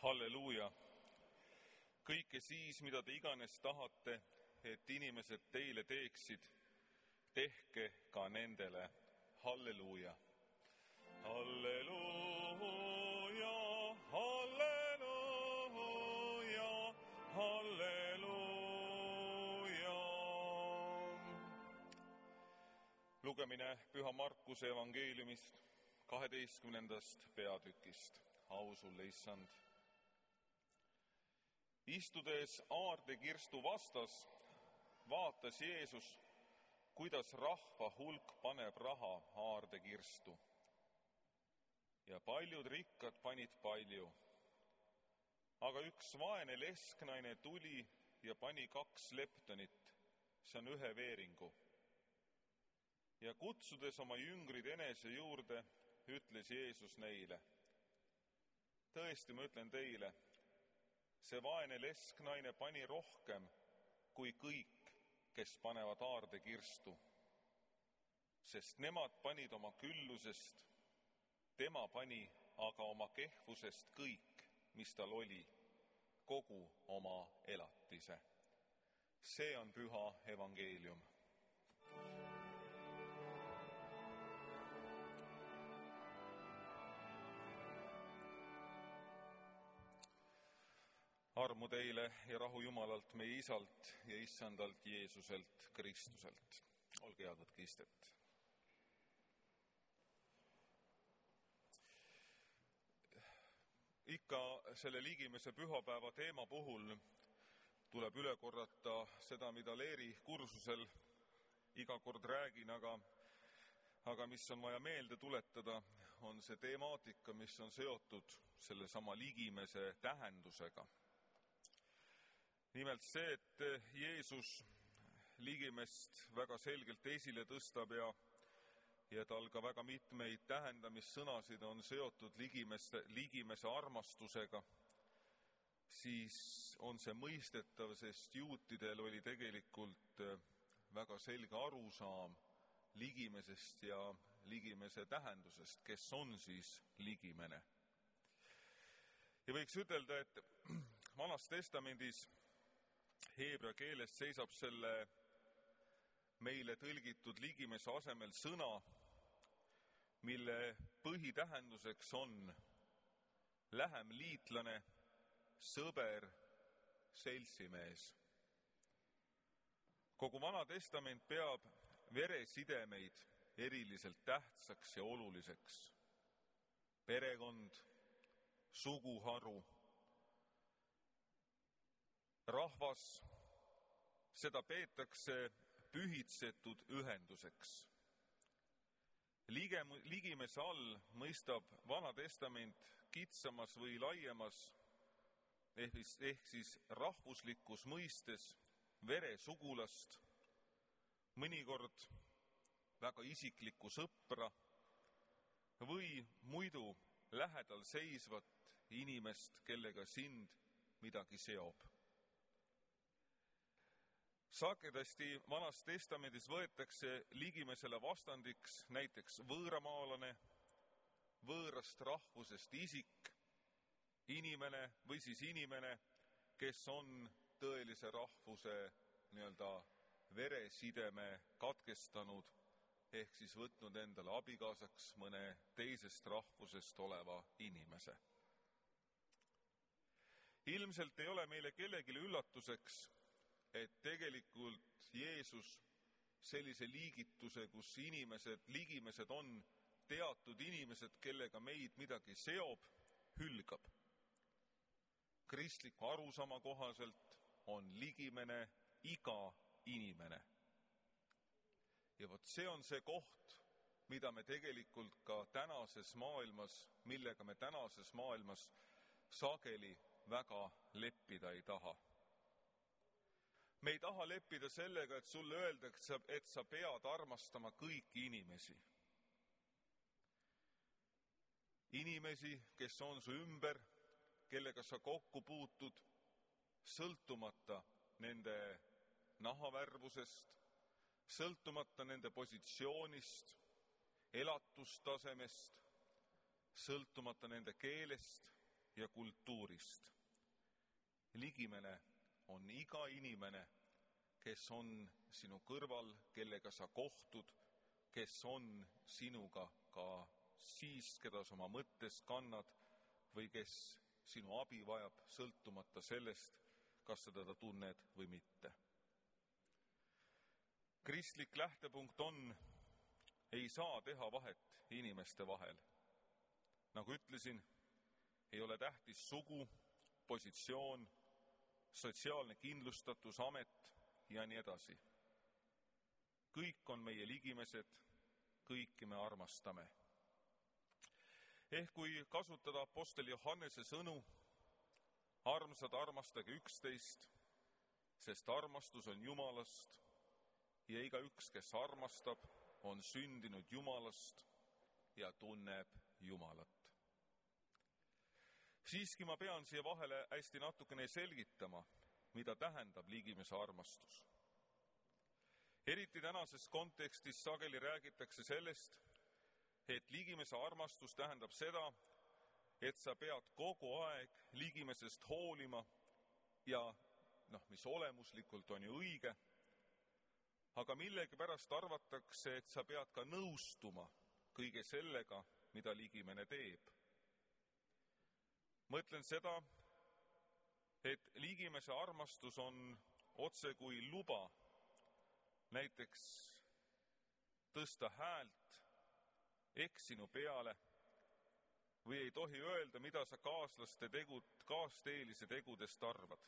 Halleluuja! Kõike siis, mida te iganes tahate, et inimesed teile teeksid, tehke ka nendele. Halleluuja! Halleluuja! Halleluuja! Halleluuja! Lugemine Püha Markuse evangeeliumist 12. peatükist. Au sulle, Issand! Istudes aardekirstu vastas, vaatas Jeesus, kuidas rahva hulk paneb raha aardekirstu. Ja paljud rikkad panid palju. Aga üks vaene lesknaine tuli ja pani 2 leptonit, see on 1 veeringu. Ja kutsudes oma jüngrid enese juurde, ütles Jeesus neile: tõesti, ma ütlen teile, see vaene lesknaine pani rohkem kui kõik, kes panevad aardekirstu, sest nemad panid oma küllusest, tema pani aga oma kehvusest kõik, mis tal oli, kogu oma elatise. See on püha evangeelium. Armu teile ja rahu Jumalalt, meie Isalt ja Issandalt Jeesuselt Kristuselt. Olge head, võtke istet. Ikka selle ligimese pühapäeva teema puhul tuleb üle korrata seda, mida Leeri kursusel iga kord räägin, aga mis on vaja meelde tuletada, on see temaatika, mis on seotud sellesama ligimese tähendusega. Nimelt see, et Jeesus ligimest väga selgelt esile tõstab ja tal ka väga mitmeid tähendamissõnasid on seotud ligimese armastusega, siis on see mõistetav, sest juutidel oli tegelikult väga selge arusaam ligimesest ja ligimese tähendusest, kes on siis ligimene. Ja võiks ütelda, et Vanas Testamendis heebrea keeles seisab selle meile tõlgitud ligimese asemel sõna, mille põhitähenduseks on lähem liitlane, sõber, seltsimees. Kogu Vana Testament peab veresidemeid eriliselt tähtsaks ja oluliseks. Perekond, suguharu, rahvas, seda peetakse pühitsetud ühenduseks. Ligimese all mõistab Vana Testament kitsamas või laiemas ehk siis rahvuslikus mõistes veresugulast, mõnikord väga isiklikku sõpra või muidu lähedal seisvat inimest, kellega sind midagi seob. Sagedasti Vanas Testamendis võetakse ligimesele vastandiks näiteks võõramaalane, võõrast rahvusest isik, inimene või siis inimene, kes on tõelise rahvuse veresideme katkestanud ehk siis võtnud endale abikaasaks mõne teisest rahvusest oleva inimese. Ilmselt ei ole meile kellelegi üllatuseks, et tegelikult Jeesus sellise liigituse, kus ligimesed on teatud inimesed, kellega meid midagi seob, hülgab. Kristliku arusaama kohaselt on ligimene iga inimene. Ja vot see on see koht, mida me tegelikult ka tänases maailmas, millega me tänases maailmas sageli väga leppida ei taha. Me ei taha leppida sellega, et sulle öeldakse, et sa pead armastama kõiki inimesi. Inimesi, kes on su ümber, kellega sa kokku puutud, sõltumata nende nahavärvusest, sõltumata nende positsioonist, elatustasemest, sõltumata nende keelest ja kultuurist. Ligimene on iga inimene, kes on sinu kõrval, kellega sa kohtud, kes on sinuga ka siis, keda sa oma mõttes kannad või kes sinu abi vajab, sõltumata sellest, kas sa teda tunned või mitte. Kristlik lähtepunkt on, ei saa teha vahet inimeste vahel. Nagu ütlesin, ei ole tähtis sugu, positsioon, sotsiaalne kindlustatus, amet ja nii edasi. Kõik on meie ligimesed, kõiki me armastame. Ehk kui kasutada apostel Johannese sõnu, armsad, armastage üksteist, sest armastus on Jumalast ja igaüks, kes armastab, on sündinud Jumalast ja tunneb Jumalat. Siiski ma pean siia vahele hästi natukene selgitama, mida tähendab ligimese armastus. Eriti tänases kontekstis sageli räägitakse sellest, et ligimese armastus tähendab seda, et sa pead kogu aeg ligimesest hoolima ja mis olemuslikult on ju õige, aga millegipärast arvatakse, et sa pead ka nõustuma kõige sellega, mida ligimene teeb. Mõtlen seda, et ligimese armastus on otse kui luba näiteks tõsta häält eksinu peale või ei tohi öelda, mida sa kaasteelise tegudest arvad.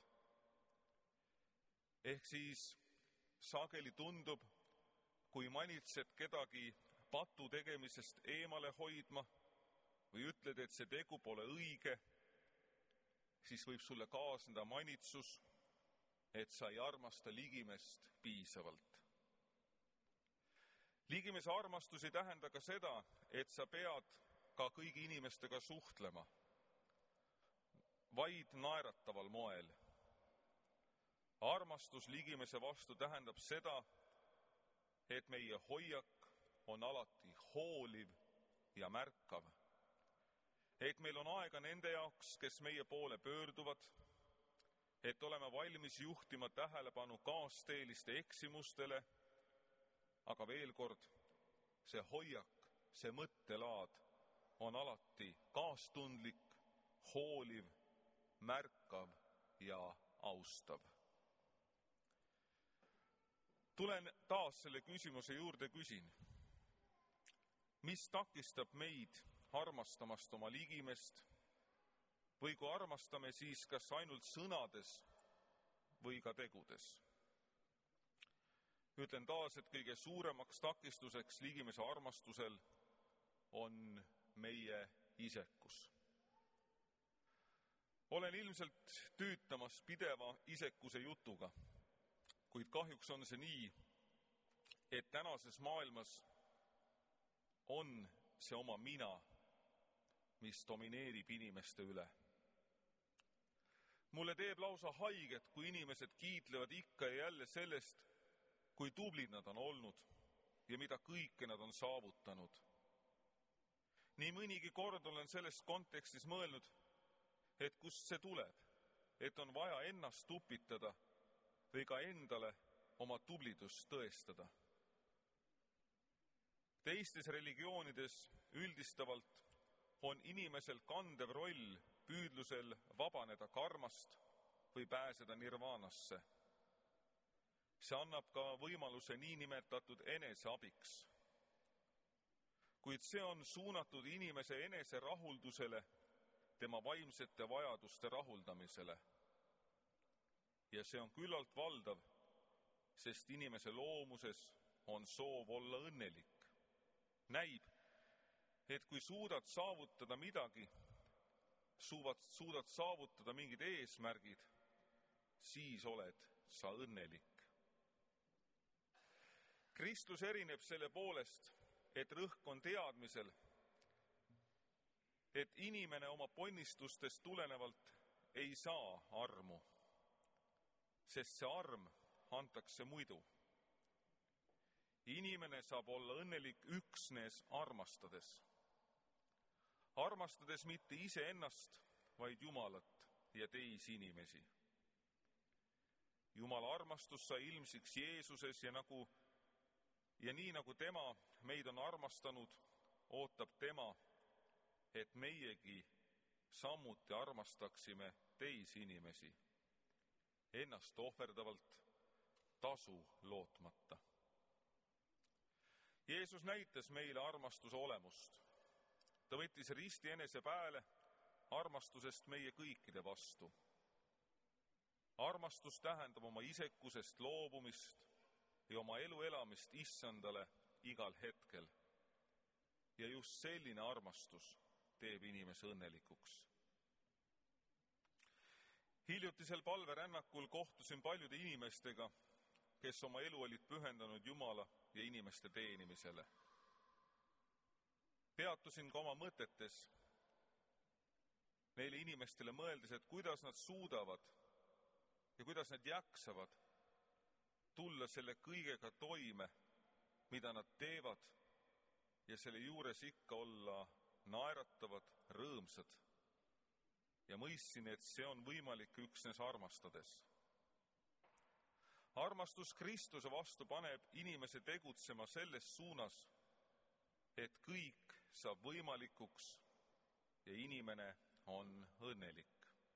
Ehk siis sageli tundub, kui manitsed kedagi patu tegemisest eemale hoidma või ütled, et see tegu pole õige, siis võib sulle kaasneda manitsus, et sa ei armasta ligimest piisavalt. Ligimese armastus ei tähenda ka seda, et sa pead ka kõigi inimestega suhtlema, vaid naerataval moel. Armastus ligimese vastu tähendab seda, et meie hoiak on alati hooliv ja märkav. Et meil on aega nende jaoks, kes meie poole pöörduvad, et oleme valmis juhtima tähelepanu kaasteeliste eksimustele, aga veel kord, see hoiak, see mõttelaad on alati kaastundlik, hooliv, märkav ja austav. Tulen taas selle küsimuse juurde, küsin, mis takistab meid armastamast oma ligimest või kui armastame, siis kas ainult sõnades või ka tegudes? Ütlen taas, et kõige suuremaks takistuseks ligimese armastusel on meie isekus. Olen ilmselt tüütamas pideva isekuse jutuga, kuid kahjuks on see nii, et tänases maailmas on see oma mina, mis domineerib inimeste üle. Mulle teeb lausa haiget, kui inimesed kiitlevad ikka ja jälle sellest, kui tublid nad on olnud ja mida kõike nad on saavutanud. Nii mõnigi kord olen selles kontekstis mõelnud, et kust see tuleb, et on vaja ennast upitada või ka endale oma tublidust tõestada. Teistes religioonides üldistavalt on inimesel kandev roll püüdlusel vabaneda karmast või pääseda nirvaanasse. See annab ka võimaluse niinimetatud eneseabiks. Kuid see on suunatud inimese enese rahuldusele, tema vaimsete vajaduste rahuldamisele. Ja see on küllalt valdav, sest inimese loomuses on soov olla õnnelik. Näib, et kui suudad saavutada midagi, suudad saavutada mingid eesmärgid, siis oled sa õnnelik. Kristus erineb selle poolest, et rõhk on teadmisel, et inimene oma ponnistustest tulenevalt ei saa armu, sest see arm antakse muidu. Inimene saab olla õnnelik üksnes armastades. Armastades mitte iseennast, vaid Jumalat ja teisi inimesi. Jumala armastus sai ilmsiks Jeesuses ja nii nagu tema meid on armastanud, ootab tema, et meiegi samuti armastaksime teisi inimesi, ennast ohverdavalt, tasu lootmata. Jeesus näitas meile armastuse olemust. Ta võttis risti enese pääle armastusest meie kõikide vastu. Armastus tähendab oma isekusest loobumist ja oma elu elamist issandale igal hetkel. Ja just selline armastus teeb inimese õnnelikuks. Hiljutisel palverännakul kohtusin paljude inimestega, kes oma elu olid pühendanud Jumala ja inimeste teenimisele. Peatusin ka oma mõtetes neile inimestele mõeldes, et kuidas nad suudavad ja kuidas nad jaksavad tulla selle kõigega toime, mida nad teevad, ja selle juures ikka olla naeratavad, rõõmsad. Ja mõistsin, et see on võimalik üksnes armastades. Armastus Kristuse vastu paneb inimese tegutsema selles suunas, et kõik saab võimalikuks ja inimene on õnnelik.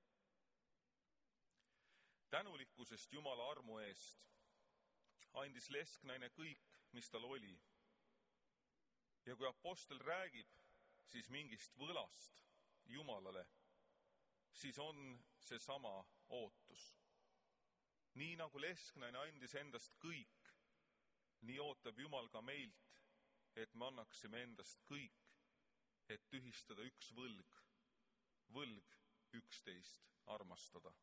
Tänulikkusest Jumala armu eest andis lesknaine kõik, mis tal oli. Ja kui apostel räägib siis mingist võlast Jumalale, siis on see sama ootus. Nii nagu lesknaine andis endast kõik, nii ootab Jumal ka meilt, et me annaksime endast kõik, et tühistada üks võlg 11 armastada.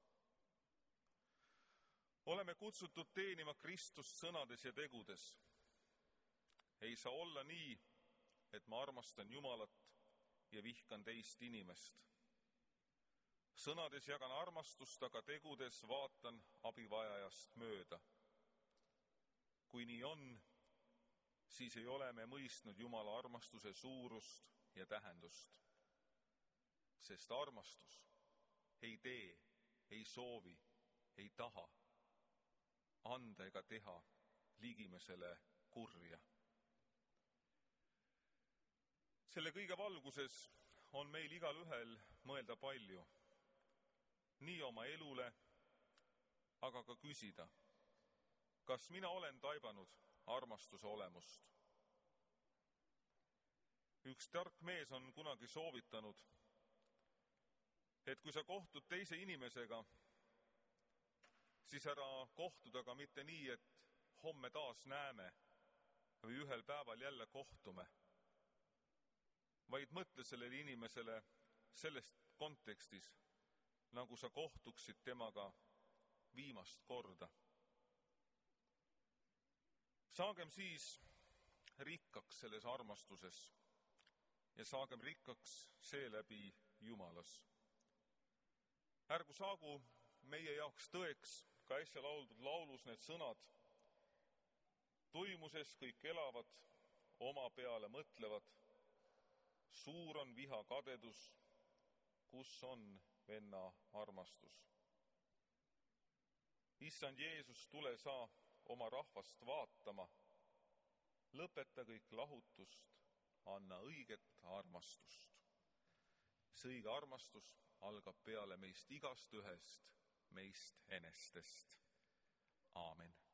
Oleme kutsutud teenima Kristust sõnades ja tegudes. Ei saa olla nii, et ma armastan Jumalat ja vihkan teist inimest. Sõnades jagan armastust, aga tegudes vaatan abivajajast mööda. Kui nii on, siis ei ole me mõistnud Jumala armastuse suurust ja tähendust. Sest armastus ei tee, ei soovi, ei taha anda ega teha ligimesele kurja. Selle kõige valguses on meil igalühel mõelda palju, nii oma elule, aga ka küsida, kas mina olen taibanud armastuse olemust. Üks tark mees on kunagi soovitanud, et kui sa kohtud teise inimesega, siis ära kohtuda ka mitte nii, et homme taas näeme või ühel päeval jälle kohtume, vaid mõtle sellele inimesele sellest kontekstis, nagu sa kohtuksid temaga viimast korda. Saagem siis rikkaks selles armastuses ja saagem rikkaks seeläbi Jumalas. Ärgu saagu meie jaoks tõeks ka äsja lauldud laulus need sõnad. Tuimuses kõik elavad, oma peale mõtlevad. Suur on viha kadedus, kus on venna armastus. Issand Jeesus, tule saa oma rahvast vaatama. Lõpeta kõik lahutust, anna õiget armastust. See õige armastus algab peale meist igast ühest, meist enestest. Aamen.